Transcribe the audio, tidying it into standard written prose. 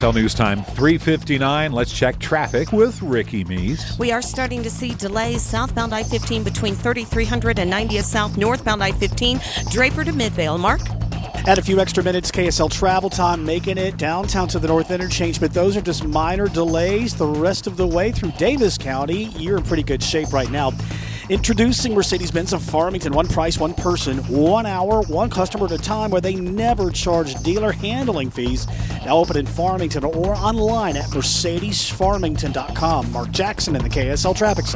Tell News Time 3:59. Let's check traffic with Ricky Meese. We are starting to see delays southbound I-15 between 3300 and 90th South, northbound I-15, Draper to Midvale. Mark? Add a few extra minutes KSL travel time, making it downtown to the north interchange, but those are just minor delays. The rest of the way through Davis County, you're in pretty good shape right now. Introducing Mercedes-Benz of Farmington. One price, one person, 1 hour, one customer at a time, where they never charge dealer handling fees. Now open in Farmington or online at mercedesfarmington.com. Mark Jackson in the KSL Traffic Center.